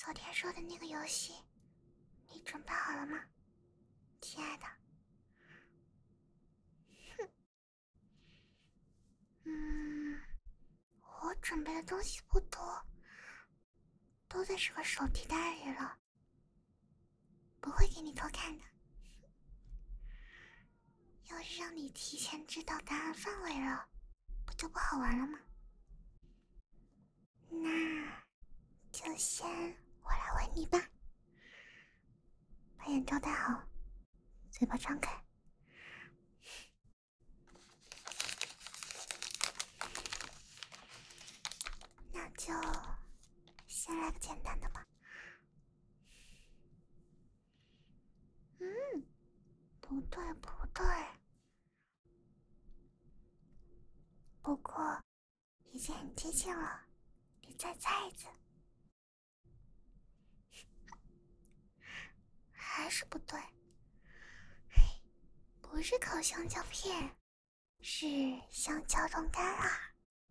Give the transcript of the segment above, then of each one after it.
昨天说的那个游戏，你准备好了吗，亲爱的？我准备的东西不多，都在这个手提袋里了，不会给你偷看的。要是让你提前知道答案范围了，不就不好玩了吗？那就先我来问你吧。把眼罩戴好，嘴巴张开。那就先来个简单的吧。不对不对，不过已经很接近了，你再猜一次。还是不对，不是烤香蕉片，是香蕉冻干啦。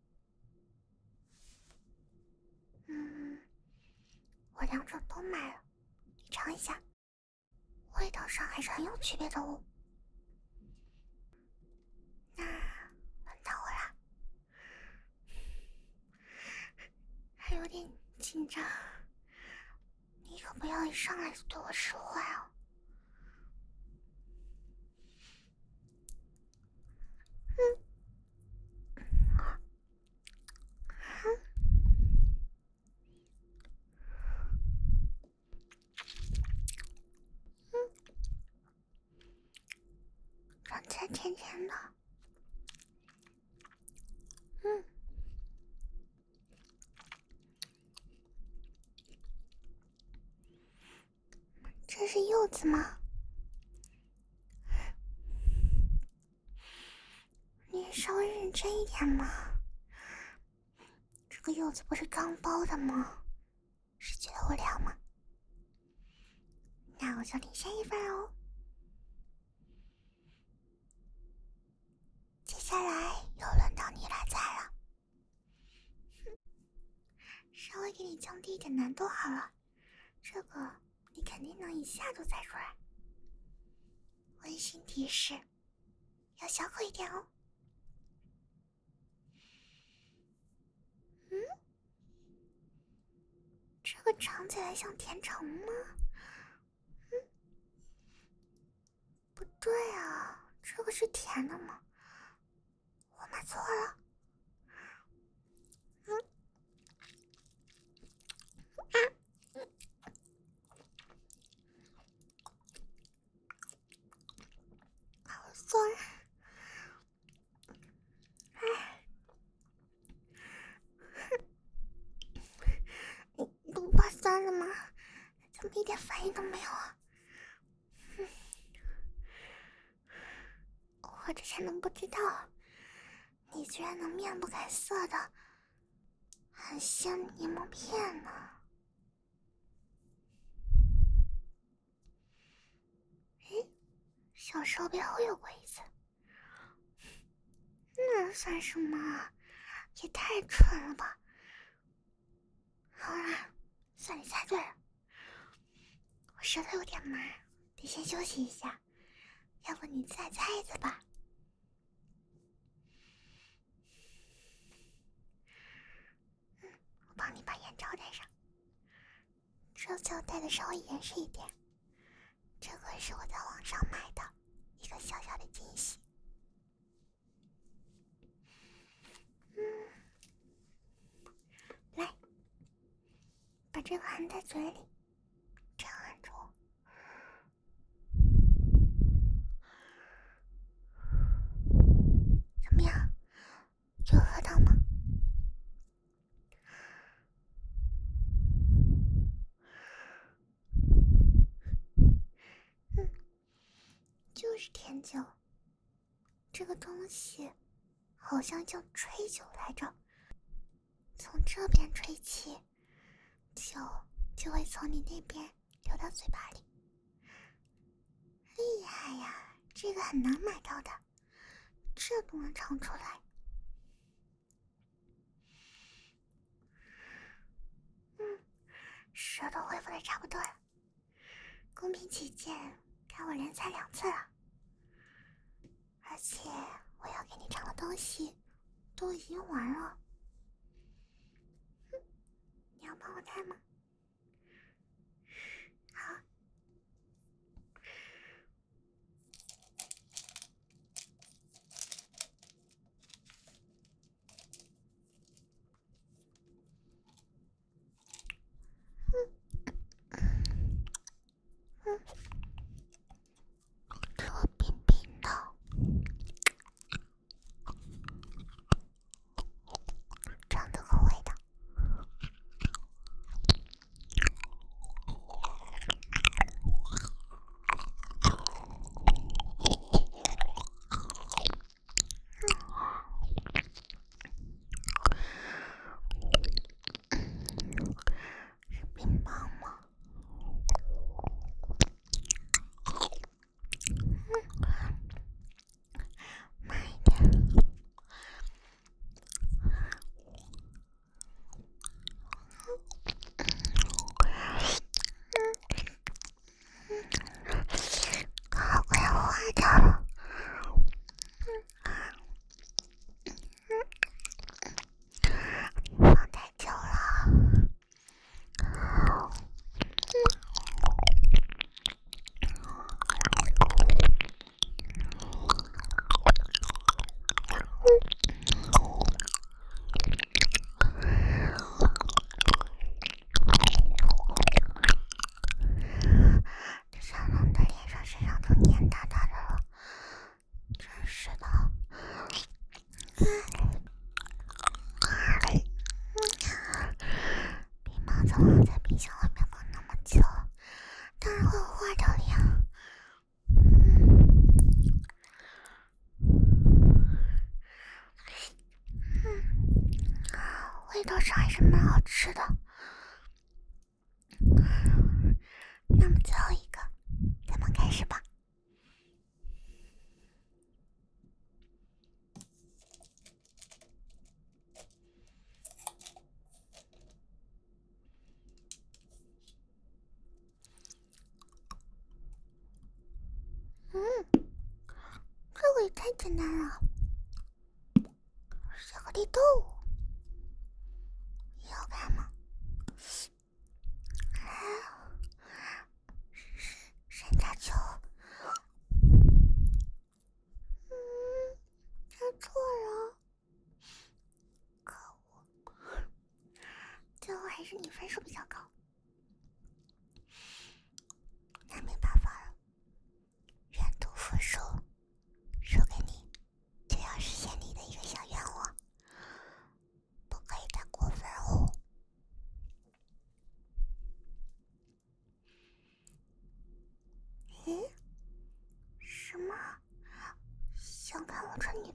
我两种都买了，你尝一下，味道上还是很有区别的哦。那轮到我啦，还有点紧张，你可不要一上来就对我使坏哦。尝起来甜甜的。这是柚子吗？你稍微认真一点嘛。这个柚子不是刚剥的吗？是觉得无聊吗？那我就领先一分哦。接下来又轮到你来猜了。稍微给你降低一点难度好了，这个你肯定能一下就猜出来。温馨提示，要小口一点哦。这个尝起来像甜橙吗？不对啊，这个是甜的吗？我买错了。好酸。你不怕酸了吗？怎么一点反应都没有啊？我之前都不知道，你居然能面不改色的，很像柠檬片呢。小时候背后有过一次，那算什么啊？也太蠢了吧！好啦，算你猜对了。我舌头有点麻，得先休息一下，要不你再猜一次吧。我帮你把眼罩戴上，这次要戴的稍微严实一点。这个是我在网上买的一个小小的惊喜。来，把这个含在嘴里，这样含住。怎么样？有喝到吗？就是甜酒。这个东西好像叫吹酒来着，从这边吹气，酒就会从你那边流到嘴巴里。厉害呀，这个很难买到的，这都能尝出来。 舌头恢复的差不多了。公平起见，看我连菜2次了。而且我要给你尝的东西都已经完了。你要帮我带吗？好。这个冰冰的，这样的口味的。是冰棒吗？慢一点。好，快要化掉了。放太久了。这小龙的脸上、身上都黏哒哒的了，真是的。冰棒怎么在冰箱外面放那么久？当然会化掉的呀。味道上还是蛮好吃的。那么最后一个，咱们开始吧。这个也太简单了。巧克力豆，要看吗？山楂球，猜错了，可恶！最后还是你分数比较高，那没办法了，原图复数，输给你，就要实现你的一个小愿望，不可以太过分哦。什么？想看我穿女